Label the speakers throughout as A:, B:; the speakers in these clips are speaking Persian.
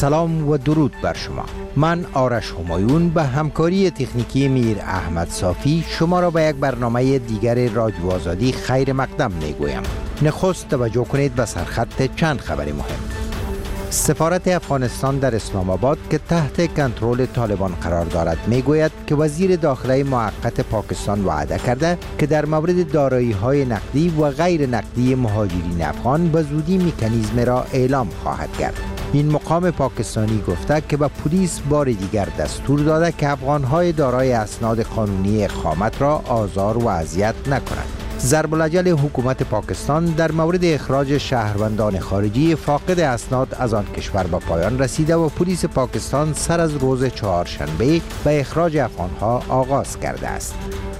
A: سلام و درود بر شما. من آرش همایون به همکاری تکنیکی میر احمد صافی شما را به یک برنامه دیگر رادیو آزادی خیر مقدم می گویم. نخست توجه کنید به سرخط چند خبر مهم. سفارت افغانستان در اسلام آباد که تحت کنترل طالبان قرار دارد می گوید که وزیر داخله موقت پاکستان وعده کرده که در مورد دارایی‌های نقدی و غیر نقدی مهاجرین افغان به زودی مکانیزم را اعلام خواهد کرد. این مقام پاکستانی گفته که به پلیس بار دیگر دستور داده که افغان‌های دارای اسناد قانونی اقامت را آزار و اذیت نکنند. ضرب العجل حکومت پاکستان در مورد اخراج شهروندان خارجی فاقد اسناد از آن کشور به پایان رسیده و پلیس پاکستان سر از روز چهارشنبه به اخراج افغانها آغاز کرده است.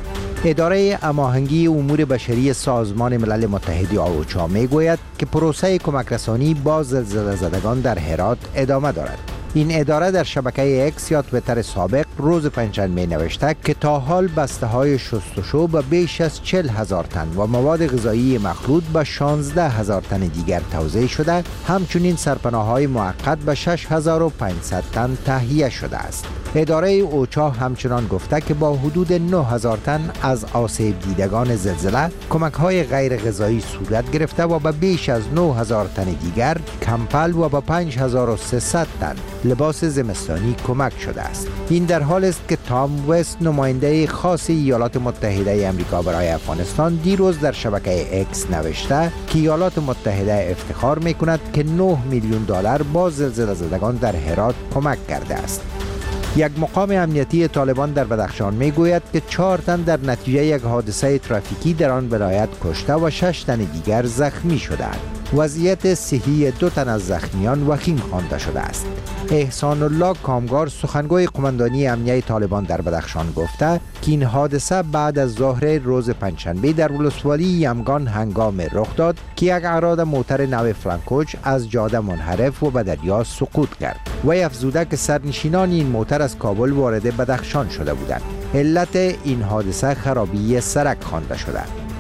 A: اداره هماهنگی امور بشری سازمان ملل متحد اوچا می گوید که پروسه کمک رسانی با زلزله زدگان در هرات ادامه دارد. این اداره در شبکه اکس یا تویتر سابق روز پنجشنبه نوشته که تا حال بسته های شستشو به بیش از 40,000 تن و مواد غذایی مخلوط به 16,000 تن دیگر توزیع شده، همچنین سرپناه‌های موقت به 6,500 تن تهیه شده است. اداره اوچا همچنان گفته که با حدود 9,000 تن از آسیب دیدگان زلزله کمک‌های غیر غذایی صورت گرفته و به بیش از 9,000 تن دیگر کمپل و به 5,300 تن لباس زمستانی کمک شده است. این در حال است که تام وست نماینده خاص ایالات متحده آمریکا برای افغانستان دیروز در شبکه اکس نوشته که ایالات متحده افتخار می‌کند که 9 میلیون دلار با زلزله زدگان در هرات کمک کرده است. یک مقام امنیتی طالبان در بدخشان می گوید که 4 تن در نتیجه یک حادثه ترافیکی در آن ولایت کشته و 6 تن دیگر زخمی شدند. وضعیت صحی 2 تن از زخمیان وخیم خوانده شده است. احسان الله کامگار سخنگوی قماندانی امنیه طالبان در بدخشان گفته که این حادثه بعد از ظهر روز پنجشنبه در ولسوالی یمگان هنگام رخ داد که یک اعراد موتر نو فرانکوچ از جاده منحرف و به دریا سقوط کرد. وی افزوده که سرنشینان این موتر از کابل وارد بدخشان شده بودند. علت این حادثه خرابی سرک خوانده شده.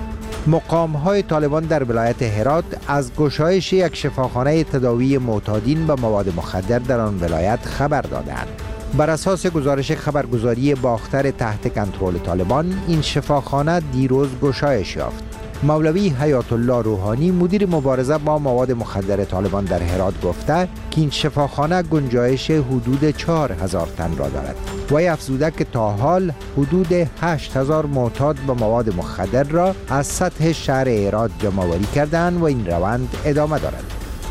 A: مقام‌های طالبان در ولایت هرات از گشایش یک شفاخانه تداوی معتادین به مواد مخدر در آن ولایت خبر دادند. بر اساس گزارش خبرگزاری باختر تحت کنترل طالبان، این شفاخانه دیروز گشایش یافت. مولوی حیات الله روحانی مدیر مبارزه با مواد مخدر طالبان در هرات گفته که این شفاخانه گنجایش حدود 4,000 تن را دارد. وی افزوده که تا حال حدود 8,000 معتاد به مواد مخدر را از سطح شهر هرات جمع‌آوری کردند و این روند ادامه دارد.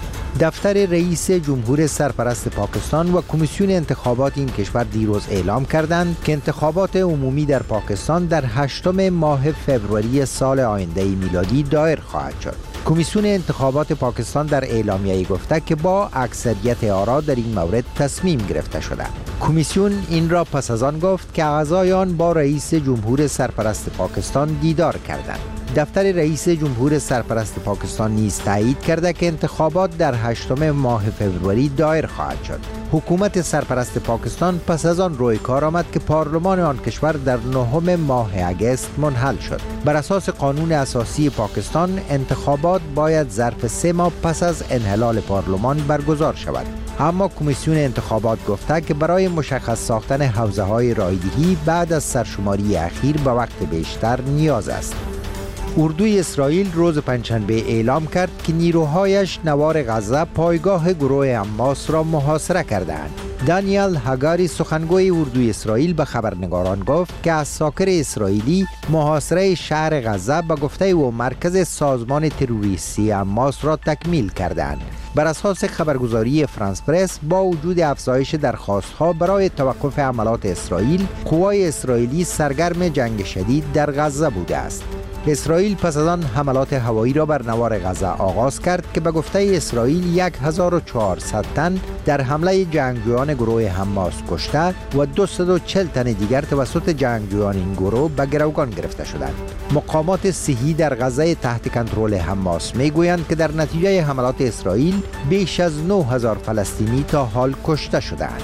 A: دفتر رئیس جمهور سرپرست پاکستان و کمیسیون انتخابات این کشور دیروز اعلام کردند که انتخابات عمومی در پاکستان در 8 ماه فوریه سال آینده میلادی دایر خواهد شد. کمیسیون انتخابات پاکستان در اعلامیه گفته که با اکثریت آرا در این مورد تصمیم گرفته شده. کمیسیون این را پس از آن گفت که اعضایان با رئیس جمهور سرپرست پاکستان دیدار کردند. دفتر رئیس جمهور سرپرست پاکستان نیز تایید کرده که انتخابات در 8 ماه فوریه دایر خواهد شد. حکومت سرپرست پاکستان پس از آن روی کار آمد که پارلمان آن کشور در 9 ماه اگست منحل شد. بر اساس قانون اساسی پاکستان انتخابات باید ظرف 3 ماه پس از انحلال پارلمان برگزار شود. اما کمیسیون انتخابات گفته که برای مشخص ساختن حوزه‌های رایدهی بعد از سرشماری اخیر به وقت بیشتر نیاز است. اردوی اسرائیل روز پنجشنبه اعلام کرد که نیروهایش نوار غزه پایگاه گروه حماس را محاصره کردند. دانیل هاگاری سخنگوی اردوی اسرائیل به خبرنگاران گفت که عساکر اسرائیلی محاصره شهر غزه به گفته او مرکز سازمان تروریستی حماس را تکمیل کردند. بر اساس خبرگزاری فرانس پرس با وجود افزایش درخواست‌ها برای توقف حملات اسرائیل، قوای اسرائیلی سرگرم جنگ شدید در غزه بوده است. اسرائیل پس از آن حملات هوایی را بر نوار غزه آغاز کرد که به گفته اسرائیل 1400 تن در حمله جنگجویان گروه حماس کشته و 240 تن دیگر توسط جنگجویان این گروه به گروگان گرفته شدند. مقامات صحی در غزه تحت کنترل حماس میگویند که در نتیجه حملات اسرائیل بیش از 9000 فلسطینی تا حال کشته شدند.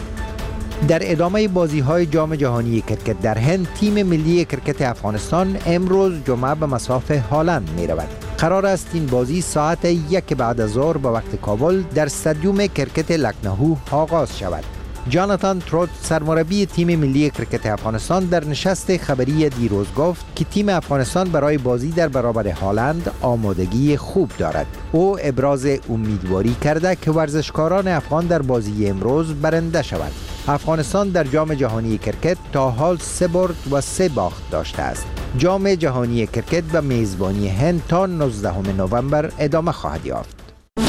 A: در ادامه بازی‌های جام جهانی کرکت در هند، تیم ملی کرکت افغانستان امروز جمعه به مصاف هالند می‌رود. قرار است این بازی ساعت 1 بعد از ظهر به وقت کابل در استادیوم کرکت لکنهو آغاز شود. جاناتان تروت سرمربی تیم ملی کرکت افغانستان در نشست خبری دیروز گفت که تیم افغانستان برای بازی در برابر هالند آمادگی خوب دارد. او ابراز امیدواری کرده که ورزشکاران افغان در بازی امروز برنده شود. افغانستان در جام جهانی کرکت تا حال 3 برد و 3 باخت داشته است. جام جهانی کرکت به میزبانی هند تا 19 نوامبر ادامه خواهد یافت.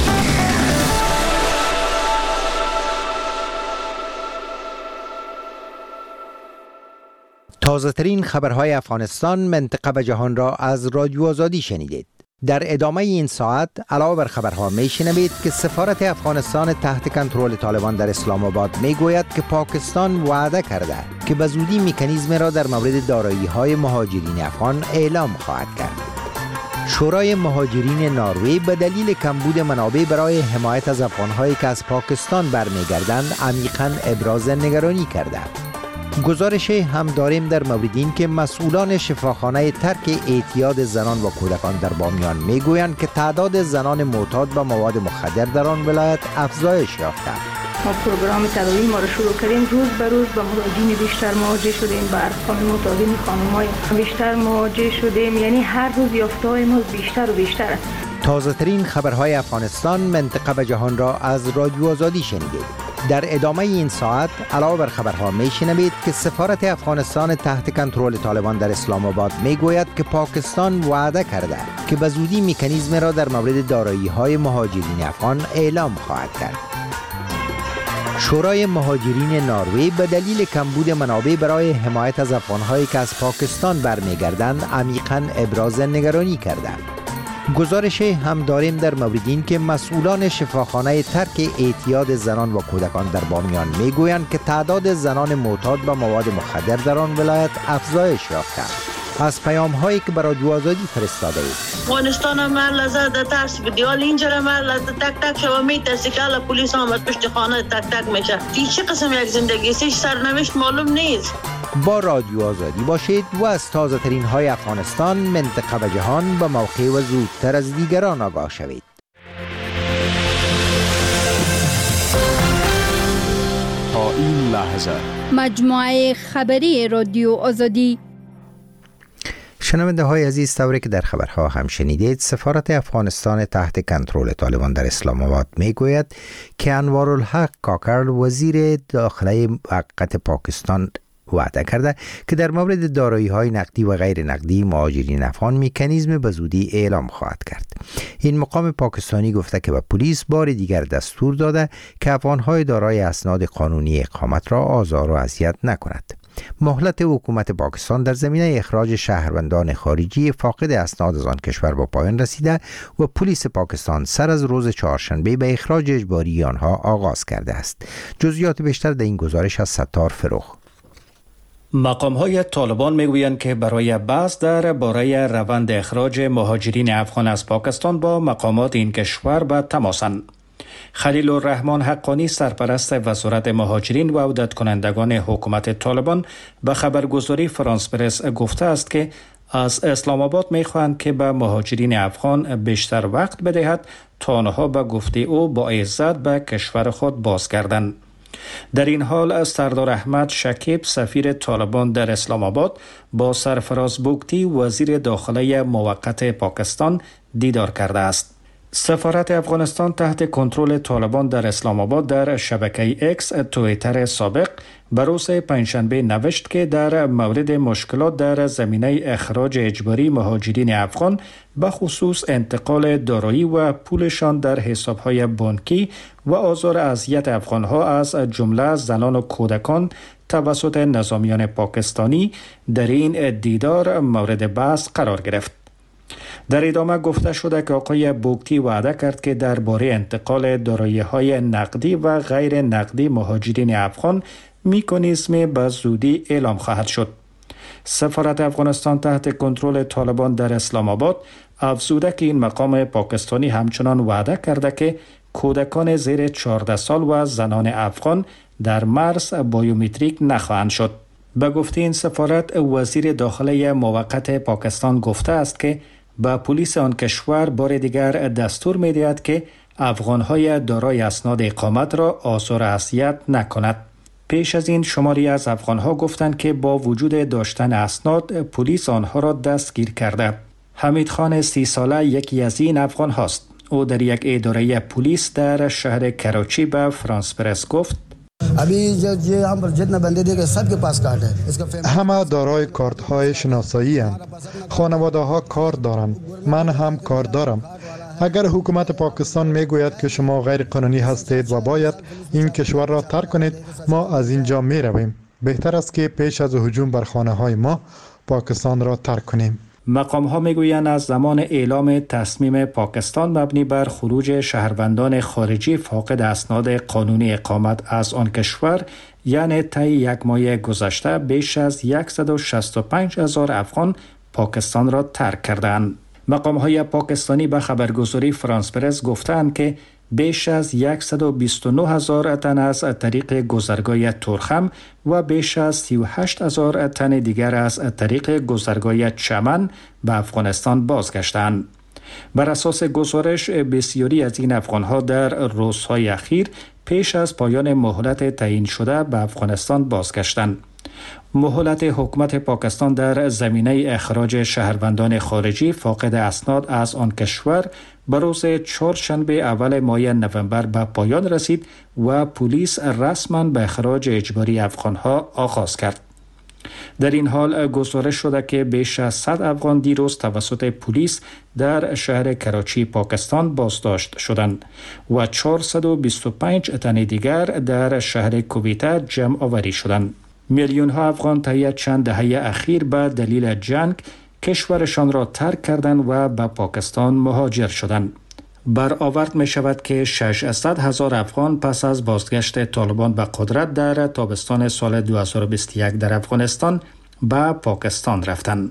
A: تازه ترین خبرهای افغانستان، منطقه و جهان را از رادیو آزادی شنیدید. در ادامه این ساعت علاوه بر خبرها می شنوید که سفارت افغانستان تحت کنترل طالبان در اسلام آباد می گوید که پاکستان وعده کرده که به زودی مکانیزم را در مورد دارایی های مهاجرین افغان اعلام خواهد کرد. شورای مهاجرین نروژ به دلیل کمبود منابع برای حمایت از افغانهایی که از پاکستان برمیگردند عمیقاً ابراز نگرانی کرده. گزارش هم داریم در مورد این که مسئولان شفاخانه ترک اعتیاد زنان و کودکان در بامیان میگویند که تعداد زنان معتاد به مواد مخدر در آن ولایت افزایش یافته.
B: ما پروگرام تداوی ما را شروع کردیم، روز به روز با مراجعین بیشتر مواجه شدیم، با ارقام معتادین خانم‌های بیشتر مواجه شدیم، یعنی هر روز یافته‌های ما بیشتر و بیشتر است.
A: تازه ترین خبرهای افغانستان، منطقه و جهان را از رادیو آزادی شنیدید. در ادامه این ساعت علاوه بر خبرها میشنوید که سفارت افغانستان تحت کنترل طالبان در اسلام آباد میگوید که پاکستان وعده کرده که به زودی مکانیزم را در مورد دارایی های مهاجرین افغان اعلام خواهد کرد. شورای مهاجرین نروژ به دلیل کمبود منابع برای حمایت از افغانهایی که از پاکستان برمیگردند عمیقاً ابراز نگرانی کرده. گزارش هم داریم در مورد این که مسئولان شفاخانه ترک اعتیاد زنان و کودکان در بامیان میگویند که تعداد زنان معتاد به مواد مخدر در آن ولایت افزایش یافته. از پیام هایی که برای رادیو آزادی فرستاده اید.
C: افغانستان مرد زده ترس بدیال اینجا مرد تک تک شما میترسی که الان پلیس آمد پشت خانه تک تک میشه. چه قسم یک زندگی است؟ سرنوشت معلوم نیست.
A: با رادیو آزادی باشید و از تازه ترین های افغانستان، منطقه و جهان به موقع و زودتر از دیگران آگاه شوید.
D: تا این لحظه
E: مجموعه خبری رادیو آزادی.
A: شنونده های عزیز، طوری که در خبرها هم شنیدید، سفارت افغانستان تحت کنترل طالبان در اسلام آباد می گوید که انوارالحق کاکر وزیر داخله موقت پاکستان وعده کرده که در مورد دارایی های نقدی و غیر نقدی مهاجرین افغان مکانیزم به زودی اعلام خواهد کرد. این مقام پاکستانی گفته که به پلیس بار دیگر دستور داده که افغانهای دارای اسناد قانونی اقامت را آزار و اذیت نکند. مهلت حکومت پاکستان در زمینه اخراج شهروندان خارجی فاقد اسناد از آن کشور با پایان رسیده و پلیس پاکستان سر از روز چهارشنبه به اخراج اجباری آنها آغاز کرده است. جزئیات بیشتر در این گزارش از ستار فروخ.
F: مقام‌های طالبان میگویند که برای بحث درباره روند اخراج مهاجرین افغان از پاکستان با مقامات این کشور به تماسند. خلیل الرحمن حقانی سرپرست وزارت مهاجرین و عودت کنندگان حکومت طالبان به خبرگزاری فرانس پرس گفته است که از اسلام آباد می‌خواهند که به مهاجرین افغان بیشتر وقت بدهد تا آنها به گفته او با عزت به کشور خود بازگردند. در این حال سردار احمد شکیب سفیر طالبان در اسلام آباد با سرفراز بوگتی وزیر داخله موقت پاکستان دیدار کرده است. سفارت افغانستان تحت کنترل طالبان در اسلام آباد در شبکه اکس توییتر سابق به روز پنجشنبه نوشت که در مورد مشکلات در زمینه اخراج اجباری مهاجرین افغان به خصوص انتقال دارایی و پولشان در حسابهای بانکی و آزار اذیت افغانها از جمله زنان و کودکان توسط نظامیان پاکستانی در این دیدار مورد بحث قرار گرفت. در ادامه گفته شده که آقای بوگتی وعده کرد که درباره انتقال دارایی‌های نقدی و غیر نقدی مهاجرین افغان مکانیزم به زودی اعلام خواهد شد. سفارت افغانستان تحت کنترل طالبان در اسلام آباد افزوده که این مقام پاکستانی همچنان وعده کرده که کودکان زیر 14 سال و زنان افغان در مرز بایومتریک نخواهند شد. به گفته این سفارت، وزیر داخله موقت پاکستان گفته است که به پلیس آن کشور بار دیگر دستور می‌دهد که افغان‌های دارای اسناد اقامت را آثار اذیت نکند. پیش از این شماری از افغان‌ها گفتند که با وجود داشتن اسناد پلیس آنها را دستگیر کرده. حمید خان 30 ساله یکی از این افغان هاست. او در یک اداره پلیس در شهر کراچی به فرانس پرس گفت
G: همه دارای کارت های شناسایی اند. خانواده ها کار دارند. من هم کار دارم. اگر حکومت پاکستان میگوید که شما غیر قانونی هستید و باید این کشور را ترک کنید، ما از اینجا می رویم. بهتر است که پیش از هجوم بر خانه های ما پاکستان را ترک کنیم.
F: مقام ها میگویند از زمان اعلام تصمیم پاکستان مبنی بر خروج شهروندان خارجی فاقد اسناد قانونی اقامت از آن کشور، یعنی طی یک ماه گذشته بیش از 165,000 افغان پاکستان را ترک کردند. مقام های پاکستانی به خبرگزاری فرانس پرس گفتند که بیش از 129,000 تن از طریق گذرگاه تورخم و بیش از 38,000 تن دیگر از طریق گذرگاه چمن به افغانستان بازگشتند. بر اساس گزارش بسیاری از این افغان‌ها در روزهای اخیر پیش از پایان مهلت تعیین شده به افغانستان بازگشتند. مهلت حکومت پاکستان در زمینه اخراج شهروندان خارجی فاقد اسناد از آن کشور به روز چهارشنبه اول ماه نوامبر به پایان رسید و پلیس رسما به اخراج اجباری افغانها آغاز کرد. در این حال گزارش شده که بیش از 100 افغان دیروز توسط پلیس در شهر کراچی پاکستان بازداشت شدند و 425 تن دیگر در شهر کویته جمع آوری شدند. میلیون ها افغان طی چند دهه اخیر به دلیل جنگ کشورشان را ترک کردند و به پاکستان مهاجر شدند. برآورد می شود که 600,000 افغان پس از بازگشت طالبان به قدرت در تابستان سال 2021 در افغانستان به پاکستان رفتند.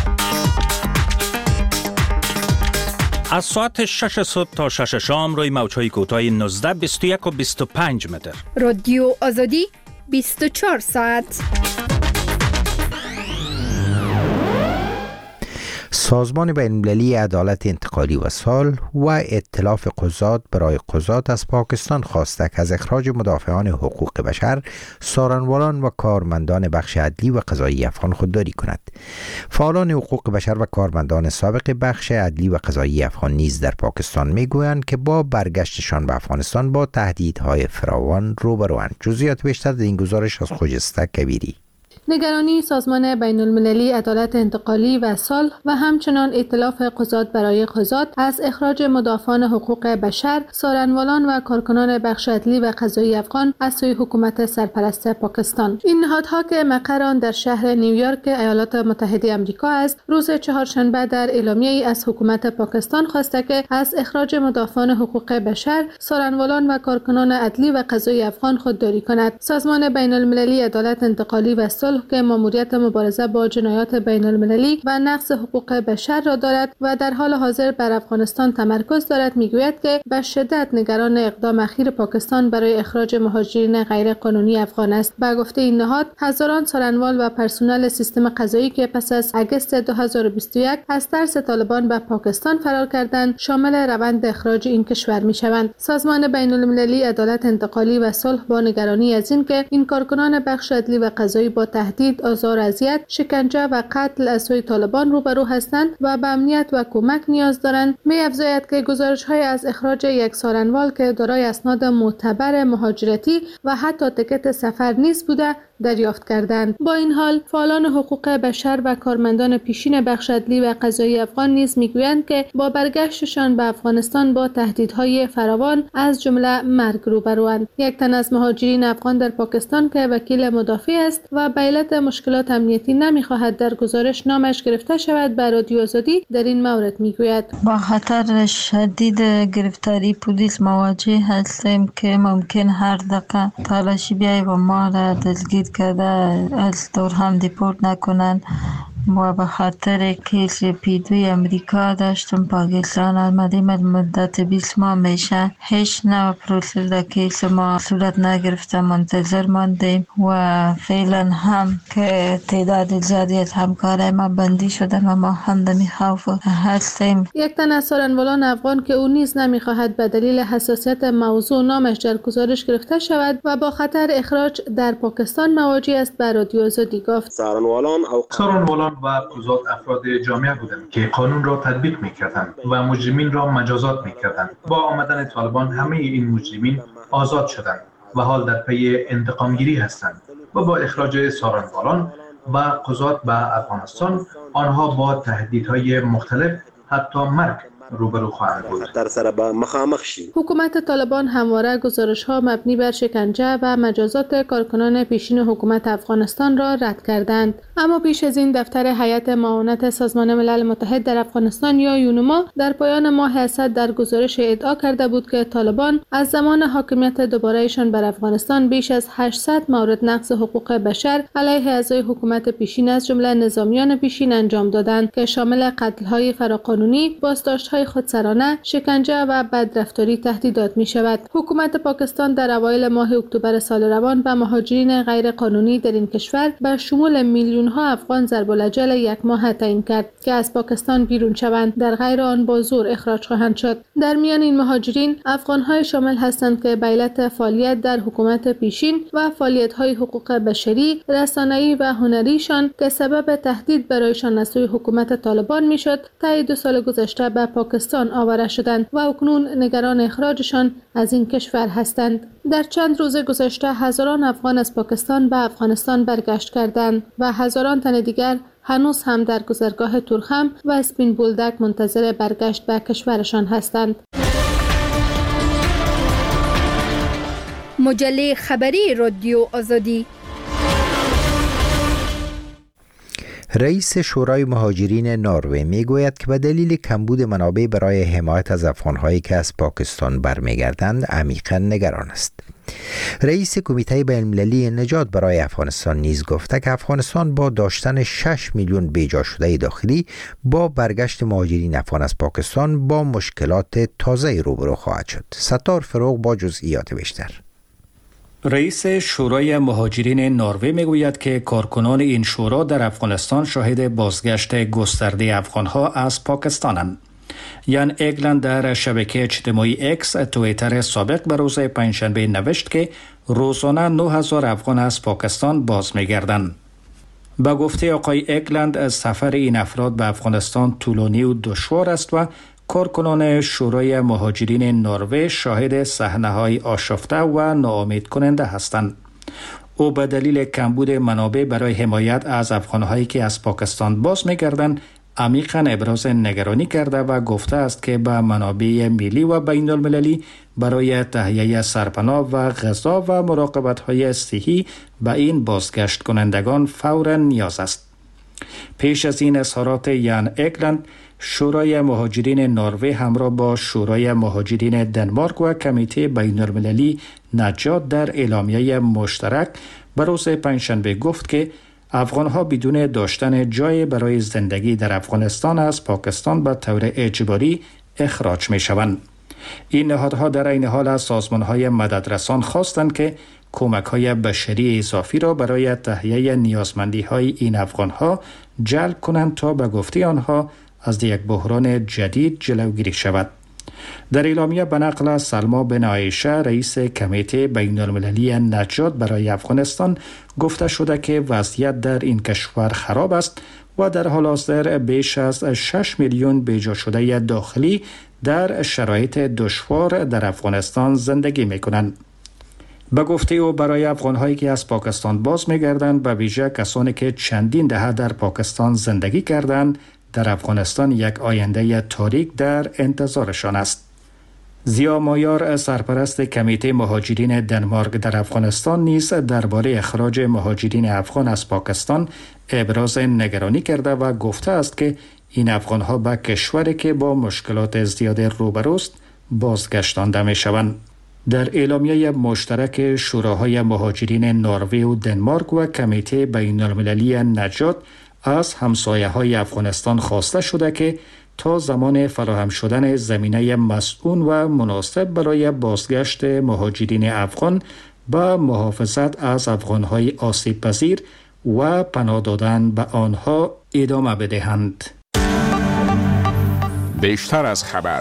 H: از ساعت 6 صبح تا 6 شام روی موج‌های کوتاه 19، 21 و 25 متر.
E: رادیو آزادی 24 ساعت.
A: سازمان بین‌المللی عدالت انتقالی و صلح و ائتلاف قضات برای قضات از پاکستان خواسته که از اخراج مدافعان حقوق بشر، سارنوالان و کارمندان بخش عدلی و قضایی افغان خودداری کند. فعالان حقوق بشر و کارمندان سابق بخش عدلی و قضایی افغان نیز در پاکستان میگویند که با برگشتشان به افغانستان با تهدیدهای فراوان روبروند. جزئیات بیشتر در این گزارش از خجسته کبیری.
I: نگرانی سازمان بین‌المللی عدالت انتقالی و صلح و همچنان ائتلاف قضات برای قضات از اخراج مدافعان حقوق بشر، سارنوالان و کارکنان بخش عدلی و قضایی افغان از سوی حکومت سرپرست پاکستان. این نهادها که مقر آن در شهر نیویورک ایالات متحده آمریکا است، روز چهارشنبه در اعلامیه‌ای از حکومت پاکستان خواسته که از اخراج مدافعان حقوق بشر، سارنوالان و کارکنان عدلی و قضایی افغان خودداری کند. سازمان بین‌المللی عدالت انتقالی و صلح که ماموریت مبارزه با جنایات بین المللی و نقض حقوق بشر را دارد و در حال حاضر بر افغانستان تمرکز دارد، میگوید که به شدت نگران اقدام اخیر پاکستان برای اخراج مهاجرین غیر قانونی افغان است. به گفته این نهاد، هزاران سارنوال و پرسنل سیستم قضایی که پس از اگست 2021 از ترس طالبان به پاکستان فرار کردند، شامل روند اخراج این کشور میشوند. سازمان بین المللی عدالت انتقالی و صلح با نگرانی از این که این کارکنان بخش عدلی و قضایی با تهدید، آزار و اذیت، شکنجه و قتل از سوی طالبان روبرو هستند و به امنیت و کمک نیاز دارند، می‌افزاید که گزارش‌های از اخراج یک سارنوال که دارای اسناد معتبر مهاجرتی و حتی تکت سفر نیز بوده دریافت کردند. با این حال، فعالان حقوق بشر و کارمندان پیشین بخش عدلی و قضایی افغان نیز میگویند که با برگشتشان به افغانستان با تهدیدهای فراوان از جمله مرگ روبروند. یک تن از مهاجرین افغان در پاکستان که وکیل مدافع است و به علت مشکلات امنیتی نمیخواهد در گزارش نامش گرفته شود، به رادیو آزادی در این مورد میگوید:
J: با خطر شدید گرفتاری پلیس مواجه هستیم که ممکن هر دقیقه تلاشی بیای و ما را دستگیر کرده از دور هم دیپورت نکنن و به خاطر کیس پیدوی امریکا داشتم پاکستان آمدیم. مدت 20 ماه میشه هیچ نوع پروسه در کیس ما صورت نگرفته، منتظر ماندیم و فعلا هم که تعداد زیادی از همکارای ما بندی شدن و ما هم دمی خوف هستیم.
I: یک تن از سارنوالان افغان که او نیز نمیخواهد به دلیل حساسیت موضوع نامش در گزارش گرفته شود و با خطر اخراج در پاکستان مواجه است به رادیو آزادی گفت.
K: سارنوالان و قضات افراد جامعه بودند که قانون را تطبیق میکردند و مجرمین را مجازات میکردند. با آمدن طالبان همه این مجرمین آزاد شدند و حال در پی انتقامگیری هستند و با اخراج سارنوالان و قضات به افغانستان آنها با تهدیدهای مختلف حتی مرگ روبرو خواهند بود.
L: خطر سره به مخامخ شي.
I: حکومت طالبان همواره گزارش‌ها مبنی بر شکنجه و مجازات کارکنان پیشین حکومت افغانستان را رد کردند. اما پیش از این دفتر هیئت معاونت سازمان ملل متحد در افغانستان یا یونما در پایان ماه اسد در گزارش ادعا کرده بود که طالبان از زمان حاکمیت دوباره‌شان بر افغانستان بیش از 800 مورد نقض حقوق بشر علیه اعضای حکومت پیشین از جمله نظامیان پیشین انجام دادند که شامل قتل‌های فراقانونی، بازداشت‌های خودسرانه، شکنجه و بدرفتاری تهدیدات می شود. حکومت پاکستان در اوایل ماه اکتبر سال روان به مهاجرین غیر قانونی در این کشور به شمول میلیون ها افغان ضرب الاجل یک ماه تعیین کرد که از پاکستان بیرون شوند، در غیر آن با زور اخراج خواهند شد. در میان این مهاجرین افغان‌های شامل هستند که به علت فعالیت در حکومت پیشین و فعالیت‌های حقوق بشری، رسانه‌ای و هنریشان که سبب تهدید برایشان از سوی حکومت طالبان میشد، طی 2 سال گذشته به پاکستان آواره شدند و اکنون نگران اخراجشان از این کشور هستند. در چند روز گذشته هزاران افغان از پاکستان به افغانستان برگشت کردند و هزاران تن دیگر هنوز هم در گذرگاه تورخم و اسپین بولدک منتظر برگشت به کشورشان هستند.
E: مجله خبری رادیو آزادی.
A: رئیس شورای مهاجرین نروژ میگوید که به دلیل کمبود منابع برای حمایت از افغان‌هایی که از پاکستان برمیگردند عمیقاً نگران است. رئیس کمیته بین‌المللی نجات برای افغانستان نیز گفته که افغانستان با داشتن 6 میلیون بیجا شده داخلی با برگشت مهاجرین افغان از پاکستان با مشکلات تازه روبرو خواهد شد. ستار فروغ با جزئیات بیشتر.
F: رئیس شورای مهاجرین نروژ میگوید که کارکنان این شورا در افغانستان شاهد بازگشت گسترده افغانها از پاکستانند. یان اگلند در شبکه اجتماعی اکس توییتر سابق به روز پنجشنبه نوشت که روزانه 9000 افغان از پاکستان باز میگردند. با گفته آقای اگلند سفر این افراد به افغانستان طولانی و دشوار است و کارکنان شورای مهاجرین نروژ شاهد صحنه‌های آشفته و ناامید کننده هستند. او به دلیل کمبود منابع برای حمایت از افغان‌هایی که از پاکستان باز می‌گردند عمیقاً ابراز نگرانی کرده و گفته است که به منابع ملی و بین المللی برای تهیه سرپناه و غذا و مراقبت‌های صحی به این بازگشت کنندگان فوراً نیاز است. پیش از این اظهارات یان اگلند، شورای مهاجرین نروژ همراه با شورای مهاجرین دنمارک و کمیته بین المللی نجات در اعلامیه مشترک به روز پنجشنبه گفت که افغانها بدون داشتن جای برای زندگی در افغانستان از پاکستان به طور اجباری اخراج می شوند. این نهادها در این حال از سازمان‌های مددرسان خواستند که کمک‌های بشری اضافی را برای تهیه نیازمندی‌های این افغانها جلب کنند تا به گفته آنها از یک بحران جدید جلوگیری شود. در اعلامیه به نقل سلما بن عایشه رئیس کمیته بین المللی نجات برای افغانستان گفته شده که وضعیت در این کشور خراب است و در حال حاضر بیش از 6 میلیون بیجا شده داخلی در شرایط دشوار در افغانستان زندگی می کنند. به گفته او برای افغان‌هایی که از پاکستان باز می‌گردند، به ویژه کسانی که چندین دهه در پاکستان زندگی کردند، در افغانستان یک آینده تاریک در انتظارشان است. زیا مایار سرپرست کمیته مهاجرین دنمارک در افغانستان نیز درباره اخراج مهاجرین افغان از پاکستان ابراز نگرانی کرده و گفته است که این افغان‌ها به کشوری که با مشکلات زیاد روبروست بازگشتانده می‌شوند. در اعلامیه مشترک شوراهای مهاجرین نروژ و دنمارک و کمیته بین المللی نجات از همسایه‌های افغانستان خواسته شده که تا زمان فراهم شدن زمینه مسئول و مناسب برای بازگشت مهاجرین افغان به محافظت از افغان‌های آسیب پذیر و پناه دادن به آنها ادامه بدهند.
D: بیشتر از خبر.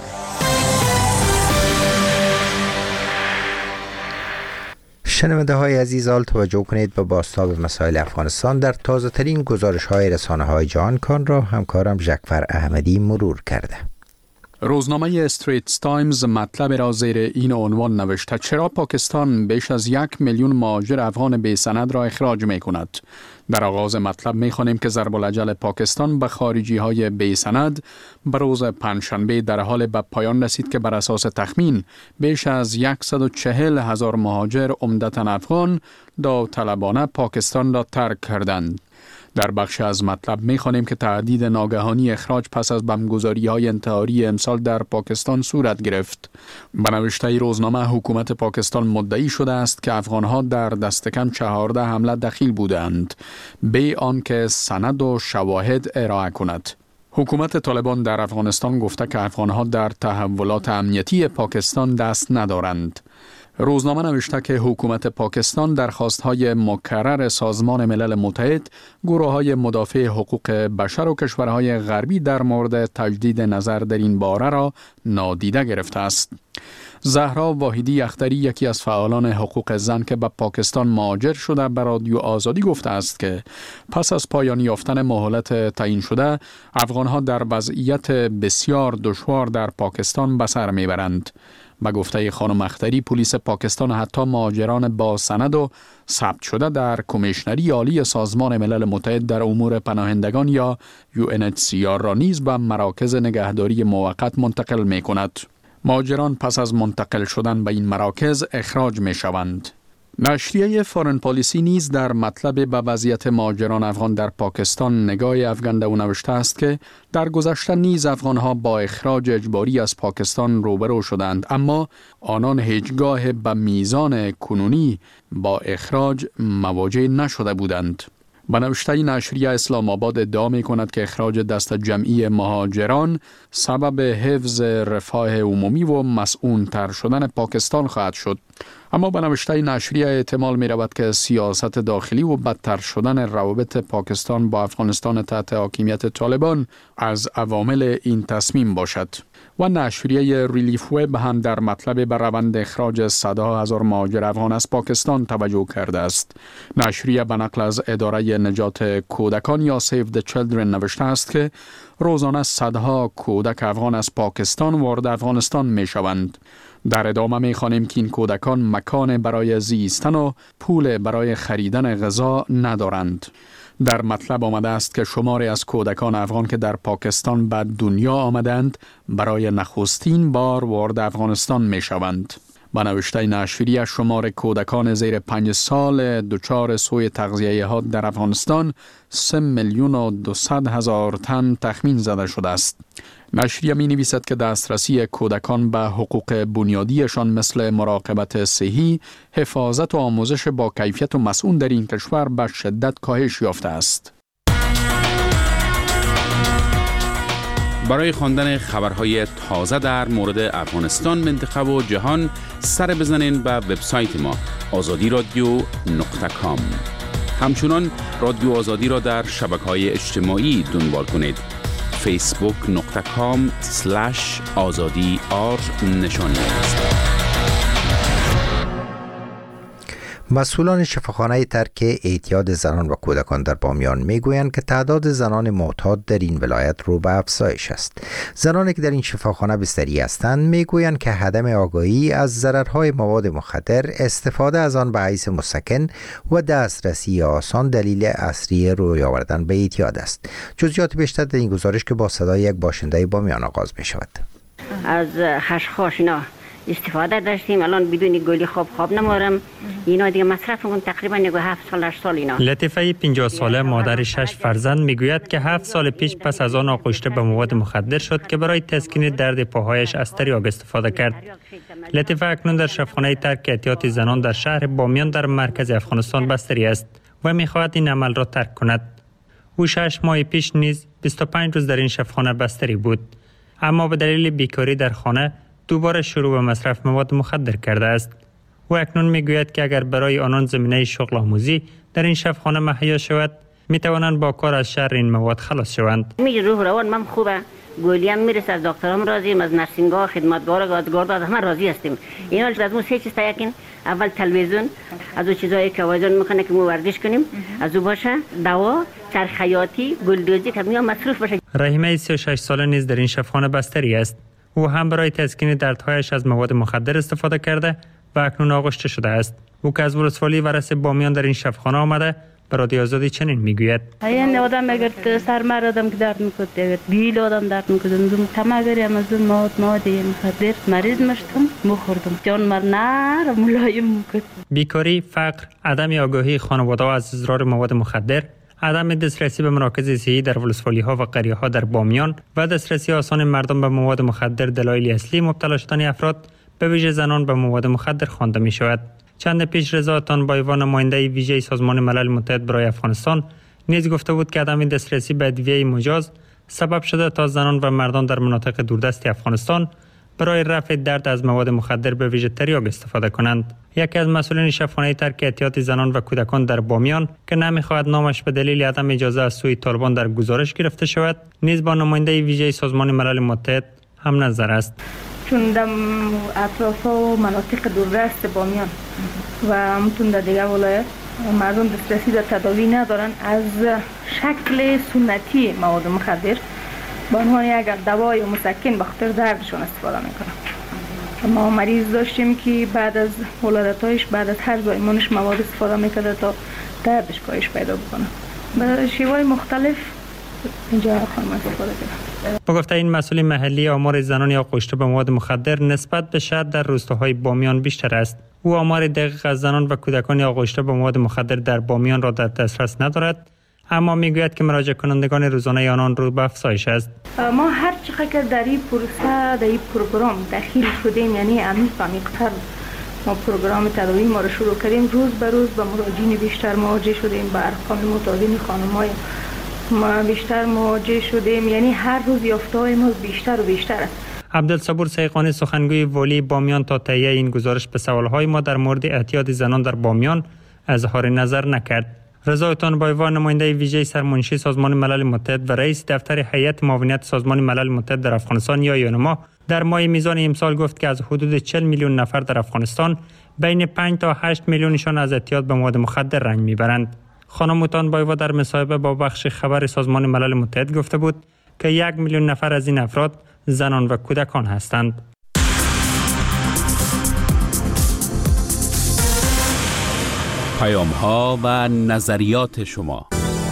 A: شنونده های عزیز، حال توجه کنید به بازتاب مسائل افغانستان در تازه ترین گزارش های رسانه های جهان کان را همکارم ژکفر احمدی مرور کرده.
D: روزنامه استریت تایمز مطلب را زیر این عنوان نوشته: چرا پاکستان بیش از 1 میلیون مهاجر افغان بی سند را اخراج می کند؟ در آغاز مطلب می خوانیم که ضرب العجل پاکستان به خارجی های بی سند به روز پنجشنبه در حال به پایان رسید که بر اساس تخمین بیش از 140,000 مهاجر عمدتاً افغان داوطلبانه پاکستان را ترک کردند. در بخش از مطلب می خوانیم که تهدید ناگهانی اخراج پس از بمبگذاری‌های انتحاری امسال در پاکستان صورت گرفت. به نوشته روزنامه، حکومت پاکستان مدعی شده است که افغان‌ها در دست کم 14 حمله دخیل بودند، بی آنکه سند و شواهد ارائه کند. حکومت طالبان در افغانستان گفته که افغان‌ها در تحولات امنیتی پاکستان دست ندارند. روزنامه نوشته که حکومت پاکستان درخواست‌های مکرر سازمان ملل متحد، گروه‌های مدافع حقوق بشر و کشورهای غربی در مورد تجدید نظر در این باره را نادیده گرفته است. زهرا واحدی اختری، یکی از فعالان حقوق زن که به پاکستان مهاجر شده، به رادیو آزادی گفته است که پس از پایان یافتن مهلت تعیین شده، افغان‌ها در وضعیت بسیار دشوار در پاکستان به سر میبرند. به گفته خانم اختری، پلیس پاکستان حتی مهاجران با سند و ثبت شده در کمیشنری عالی سازمان ملل متحد در امور پناهندگان یا UNHCR را نیز به مراکز نگهداری موقت منتقل می کند. مهاجران پس از منتقل شدن به این مراکز اخراج می شوند. نشریه فارن پالیسی نیز در مطلب به وضعیت مهاجران افغان در پاکستان نگاه افکنده و نوشته است که در گذشته نیز افغانها با اخراج اجباری از پاکستان روبرو شدند، اما آنان هیچگاه به میزان کنونی با اخراج مواجه نشده بودند. به نوشته نشریه اسلام آباد ادعا می کند که اخراج دست جمعی مهاجران سبب حفظ رفاه عمومی و مسئول تر شدن پاکستان خواهد شد. اما به نوشته نشریه احتمال می رود که سیاست داخلی و بدتر شدن روابط پاکستان با افغانستان تحت حاکمیت طالبان از عوامل این تصمیم باشد. و نشریه ریلیف وب هم در مطلب بر روند اخراج صدها هزار مهاجر افغان از پاکستان توجه کرده است. نشریه به نقل از اداره نجات کودکان یا Save the Children نوشته است که روزانه صدها کودک افغان از پاکستان وارد افغانستان می شوند. در ادامه می خوانیم که این کودکان مکان برای زیستن و پول برای خریدن غذا ندارند. در مطلب آمده است که شماری از کودکان افغان که در پاکستان به دنیا آمدند برای نخستین بار وارد افغانستان می شوند. به نوشته نشریه، شمار کودکان زیر 5 سال دچار سوء تغذیه ها در افغانستان 3,200,000 تن تخمین زده شده است. نشریه می نویسد که دسترسی کودکان به حقوق بنیادیشان مثل مراقبت صحی، حفاظت و آموزش با کیفیت و مسئول در این کشور به شدت کاهش یافته است.
L: برای خواندن خبرهای تازه در مورد افغانستان، منطقه و جهان سر بزنین به وبسایت ما azadiradio.com. همچنان رادیو آزادی را در شبکه‌های اجتماعی دنبال کنید. facebook.com/azadi_r نشانی است.
A: مسئولان شفاخانه ترک اعتیاد زنان و کودکان در بامیان میگویند که تعداد زنان معتاد در این ولایت رو به افزایش است. زنانی که در این شفاخانه بستری هستند میگویند که عدم آگاهی از ضررهای مواد مخدر، استفاده از آن به حیث مسکن و دسترسی آسان دلیل اصلی روی آوردن به اعتیاد است. جزئیات بیشتر در این گزارش که با صدای یک باشنده بامیان آغاز می شود.
M: از خشخاش اینا استفاده داشتیم، الان بدون گلی خواب نمارم، اینا دیگه مصرفمون تقریبا 7 سال 8 سال اینا.
N: لطیفه 50 ساله مادر 6 فرزند میگوید که 7 سال پیش پس از آن آغشته به مواد مخدر شد که برای تسکین درد پاهایش از تریاک استفاده کرد. لطیفه اکنون در شفاخانه ترک اعتیاد زنان در شهر بامیان در مرکز افغانستان بستری است و میخواهد این عمل را ترک کند. او 6 ماه پیش نیز 25 روز در این شفاخانه بستری بود، اما به دلیل بیکاری در خانه دوباره شروع به مصرف مواد مخدر کرده است. او اکنون میگوید که اگر برای آنان زمینه شغل آموزی در این شفاخانه مهیا شود، می توانند با کار از شر این مواد خلاص شوند.
M: میگه روح روان من خوبه، گولیم میرسه، از دکترام راضیم، از نرسینگاه، خدمتگار، گازگارد همه راضی هستیم. اینا از اون سه چیز تاکین، اول تلویزیون، از اون چیزایی که وایزون میکنه که ما ورزش کنیم، از اون باشه دوا، چرخ خیاطی، گلدوزی که میام مصروف باشه.
N: رحیمه 36 ساله نیز در این شفاخانه بستری است. او هم برای تسکین دردهایش از مواد مخدر استفاده کرده و اکنون آغشته شده است. او که از ولسوالی ورس بامیان در این شفاخانه آمده به رادیو آزادی چنین میگوید:
O: این آدم اگر سرمر آدم که درد میکنه، اگر بیل آدم درد میکنه، من تماگریم از مواد مخدر مریض مشتم مخوردم، جان من نر ملایم میکنه.
N: بیکاری، فقر، عدم آگاهی خانواده از اضرار مواد مخدر، عدم دسترسی به مراکز صحی در ولسوالی ها و قریه ها در بامیان و دسترسی آسان مردم به مواد مخدر دلایل اصلی مبتلا شدن افراد به ویژه زنان به مواد مخدر خوانده می شود. چند پیش رضا تانبایوا، نماینده ویژه سازمان ملل متحد برای افغانستان، نیز گفته بود که عدم دسترسی به ادویه مجاز سبب شده تا زنان و مردان در مناطق دوردست افغانستان برای رفع درد از مواد مخدر به ویژه تریاک استفاده کنند. یکی از مسئولین شفاخانه ترک احتیاطی زنان و کودکان در بامیان که نمیخواهد نامش به دلیل عدم اجازه از سوی طالبان در گزارش گرفته شود، نیز با نماینده ویژه سازمان ملل متحد هم نظر است.
B: چون در اطراف و مناطق دوردست بامیان و همتون در دیگر ولایت مردم دسترسی در تداوی ندارن از شکل سنتی مواد مخدر به عنوان اگر دوای مسکن به خاطر دردشون استفاده میکنن. ما مریض داشتیم که بعد از ولادتایش بعد از هر زایمانش مواد استفاده میکرده تا دردش کاهش پیدا بکنه. به شیوهای مختلف اینجا خانم استفاده کردن.
N: با گفته این مسئول محلی، آمار زنان یا کشته به مواد مخدر نسبت به شهر در روستاهای بامیان بیشتر است. او آمار دقیق از زنان و کودکان یا کشته به مواد مخدر در بامیان را در دسترس ندارد، اما میگوید که مراجعه کنندگان روزانه آنان رو به افزایش است.
B: ما هر چقدر در این پروسه در این پروگرام داخل شدیم، یعنی عمیق‌تر ما پروگرام تداوی ما رو شروع کردیم، روز به روز با مراجعین بیشتر مواجه شدیم، با ارقام متعادل خانم‌های ما بیشتر مواجه شدیم، یعنی هر روز یافته‌های ما بیشتر و بیشتر است.
N: عبدالصبور سیقانی، سخنگوی والی بامیان، تا تهیه این گزارش به سوالهای ما در مورد اعتیاد زنان در بامیان اظهار نظر نکرد. رضا تانبایوا، نماینده ویژه سرمنشی سازمان ملل متحد و رئیس دفتر هیئت معاونت سازمان ملل متحد در افغانستان یا یونما، در ماه میزان امسال گفت که از حدود 40 میلیون نفر در افغانستان بین 5 تا 8 میلیونشان از اعتیاد به مواد مخدر رنج میبرند. خانم تانبایوا در مصاحبه با بخش خبر سازمان ملل متحد گفته بود که 1 میلیون نفر از این افراد زنان و کودکان هستند.
L: پیام‌ها و نظریات شما.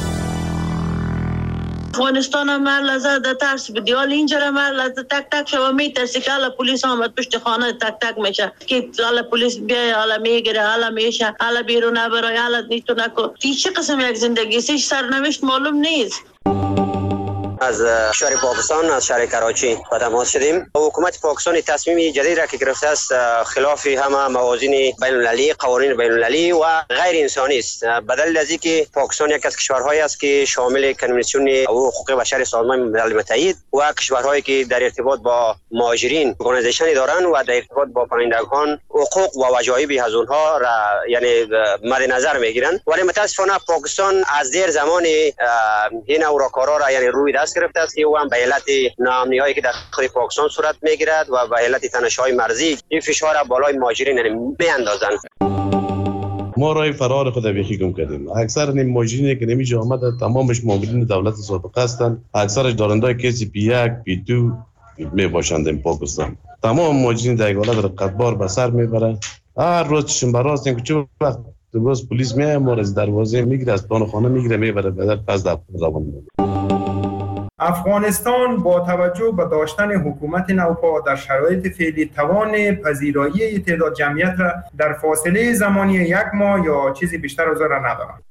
C: افغانستان مرل زده ترس بدی، حال اینجا مرل تک تک شما میترسی که حالا پلیس آمد پشت خانه تک تک میشه که حالا پلیس بیای، حالا میگیره، حالا میشه، حالا بیرون نبرای، حالا نیتو نکن. چه قسم یک زندگی است؟ سرنوشت معلوم نیست.
P: از شهر پاکستان، از شهر کراچی با تماس شدیم. حکومت پاکستان تصمیم جدید را که گرفته است خلاف همه موازین بین المللی، قوانین بین المللی و غیر انسانی است. به دلیل از اینکه پاکستان یک از کشورهایی است که شامل کنوانسیون حقوق بشر سازمان ملل متحد و کشورهایی که در ارتباط با مهاجرین ارگانیزیشنی دارند و در ارتباط با پناهندگان حقوق و وجایب از اونها را یعنی مد نظر میگیرند، ولی متاسفانه پاکستان از دیر زمان این اوراکارا را یعنی روی دست گرفته است که او هم به علت ناامنی‌هایی که در خود پاکستان صورت میگیرد و به علت تنش‌های مرزی این فشار را بالای مهاجرین میاندازند.
Q: ما راه فرار خود بیخی گم کردیم. اکثر این مهاجرینی که نمیشه آمده تمامش مامورین دولت سابقه هستند، اکثرش دارنده کسی پی1 پی2 میباشند. این پاکستان تمام مهاجرین در حالت رقتبار به سر میبره. هر روز چشم براست این که چه وقت باز پلیس میاد ما از دروازه میگیره، از پلان خانه میگیره، میبره بعد پس در روان میشه.
R: افغانستان با توجه به داشتن حکومت نوپا در شرایط فعلی توان پذیرایی تعداد جمعیت را در فاصله زمانی 1 ماه یا چیزی بیشتر از آن را ندارد.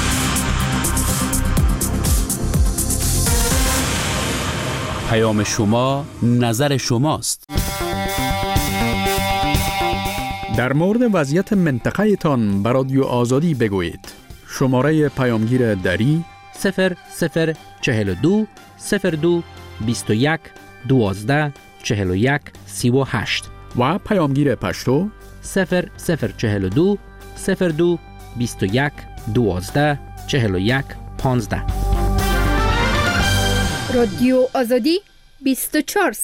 L: پیام شما، نظر شماست.
D: در مورد وضعیت منطقه تان به رادیو آزادی بگویید. شماره پیامگیر دری
S: 0042 02 21 12 41 38
D: و پیامگیر پشتو
S: 0042 02 21 12 41 15.
E: رادیو آزادی 24